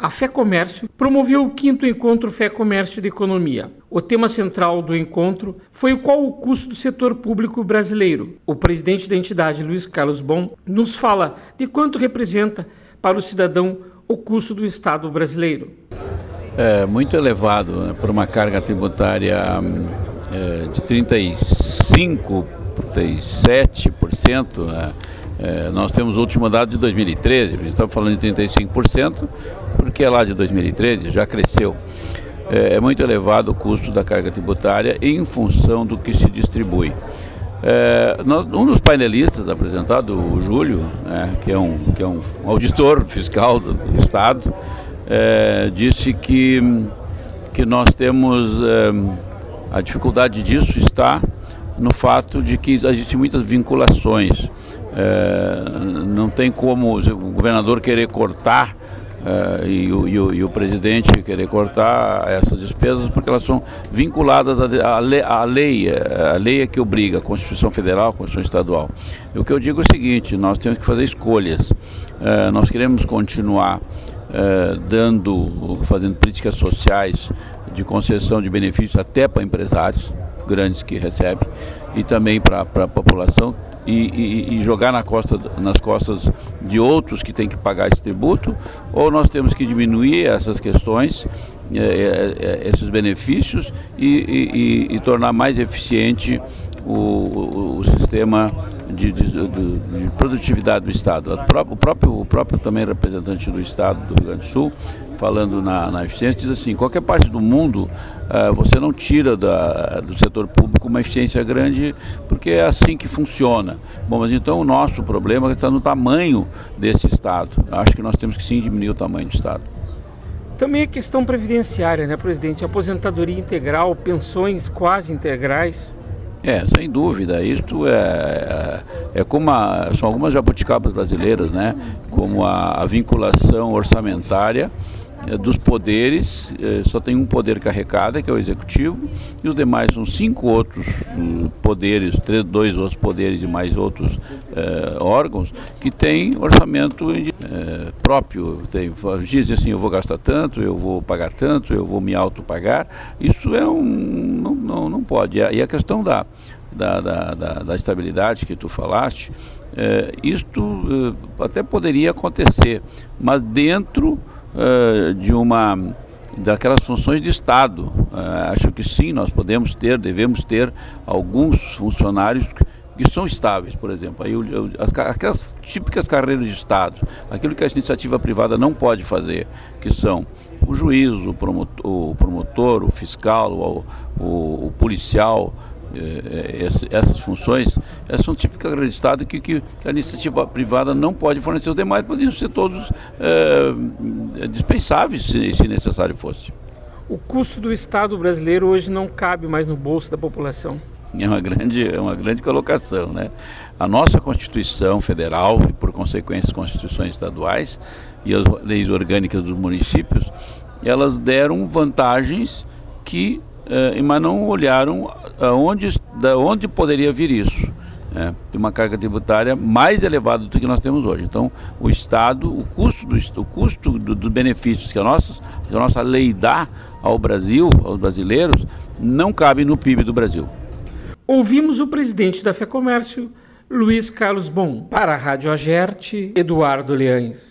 A FEComércio promoveu o 5º Encontro FEComércio de Economia. O tema central do encontro foi qual o custo do setor público brasileiro. O presidente da entidade, Luiz Carlos Bon, nos fala de quanto representa para o cidadão o custo do Estado brasileiro. É muito elevado, né, por uma carga tributária de 35%, 37%. Né? Nós temos o último dado de 2013, estamos falando de 35%, porque é lá de 2013, já cresceu. É muito elevado o custo da carga tributária em função do que se distribui. Um dos painelistas apresentado, o Júlio, né, que é um auditor fiscal do Estado, disse que nós temos, a dificuldade disso está no fato de que existem muitas vinculações. Não tem como o governador querer cortar e o presidente querer cortar essas despesas, porque elas são vinculadas à lei é que obriga, a Constituição Federal, a Constituição Estadual. E o que eu digo é o seguinte: nós temos que fazer escolhas. Nós queremos continuar fazendo políticas sociais de concessão de benefícios até para empresários grandes que recebem e também para a população, e jogar nas costas de outros que têm que pagar esse tributo, ou nós temos que diminuir essas questões, esses benefícios e tornar mais eficiente o sistema de produtividade do Estado. O próprio também representante do Estado do Rio Grande do Sul, falando na eficiência, diz assim: qualquer parte do mundo você não tira do setor público uma eficiência grande, porque é assim que funciona. Bom, mas então o nosso problema está no tamanho desse Estado. Acho que nós temos que sim diminuir o tamanho do Estado. Também a questão previdenciária, né, presidente? Aposentadoria integral, pensões quase integrais. Sem dúvida, isto são algumas jabuticabas brasileiras, né? Como a vinculação orçamentária dos poderes, só tem um poder que arrecada, que é o executivo, e os demais são 5 outros poderes, 2 outros poderes e mais outros órgãos que têm orçamento próprio. Dizem assim: eu vou gastar tanto, eu vou pagar tanto, eu vou me autopagar. Isso não pode. E a questão da estabilidade que tu falaste, isto até poderia acontecer, mas dentro daquelas funções de Estado. Acho que sim, nós devemos ter alguns funcionários que são estáveis, por exemplo. Aquelas típicas carreiras de Estado, aquilo que a iniciativa privada não pode fazer, que são o juiz, o promotor, o fiscal, o policial. Essas funções, essas são típicas carreiras de Estado que a iniciativa privada não pode fornecer. Os demais poderiam ser todos dispensáveis, se necessário fosse. O custo do Estado brasileiro hoje não cabe mais no bolso da população. É uma grande colocação, né? A nossa Constituição Federal, e por consequência as constituições estaduais e as leis orgânicas dos municípios, elas deram vantagens mas não olharam de onde poderia vir isso. De uma carga tributária mais elevada do que nós temos hoje. Então, o Estado, o custo dos benefícios que a nossa lei dá ao Brasil, aos brasileiros, não cabe no PIB do Brasil. Ouvimos o presidente da FEComércio, Luiz Carlos Bon. Para a Rádio Agerte, Eduardo Leães.